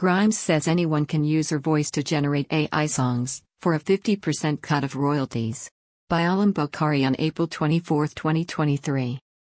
Grimes says anyone can use her voice to generate AI songs, for a 50% cut of royalties. By Alam Bokhari on April 24, 2023.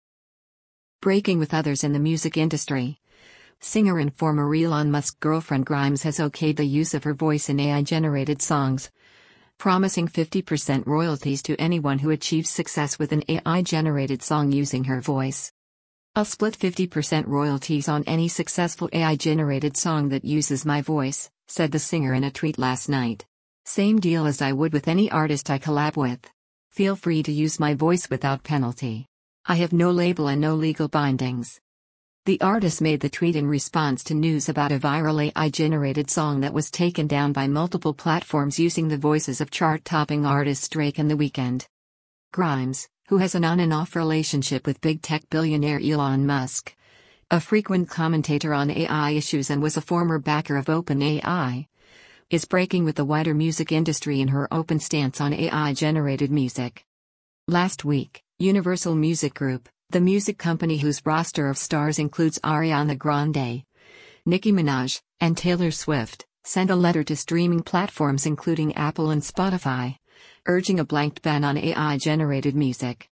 Breaking with others in the music industry. Singer and former Elon Musk girlfriend Grimes has okayed the use of her voice in AI-generated songs, promising 50% royalties to anyone who achieves success with an AI-generated song using her voice. "I'll split 50% royalties on any successful AI-generated song that uses my voice," said the singer in a tweet last night. "Same deal as I would with any artist I collab with. Feel free to use my voice without penalty. I have no label and no legal bindings." The artist made the tweet in response to news about a viral AI-generated song that was taken down by multiple platforms using the voices of chart-topping artists Drake and The Weeknd. Grimes, who has an on-and-off relationship with big tech billionaire Elon Musk, a frequent commentator on AI issues and was a former backer of OpenAI, is breaking with the wider music industry in her open stance on AI-generated music. Last week, Universal Music Group, the music company whose roster of stars includes Ariana Grande, Nicki Minaj, and Taylor Swift, sent a letter to streaming platforms including Apple and Spotify, urging a blanket ban on AI-generated music.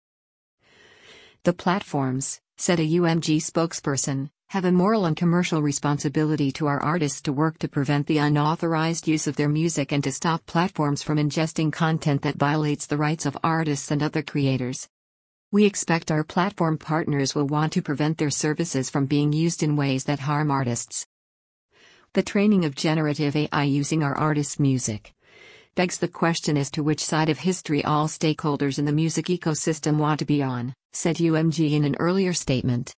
"The platforms," said a UMG spokesperson, "have a moral and commercial responsibility to our artists to work to prevent the unauthorized use of their music and to stop platforms from ingesting content that violates the rights of artists and other creators. We expect our platform partners will want to prevent their services from being used in ways that harm artists. The training of generative AI using our artists' music begs the question as to which side of history all stakeholders in the music ecosystem want to be on," said UMG in an earlier statement.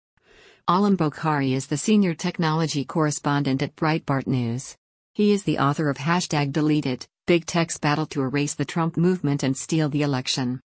Alam Bokhari is the senior technology correspondent at Breitbart News. He is the author of #DeleteIt, Big Tech's Battle to Erase the Trump Movement and Steal the Election.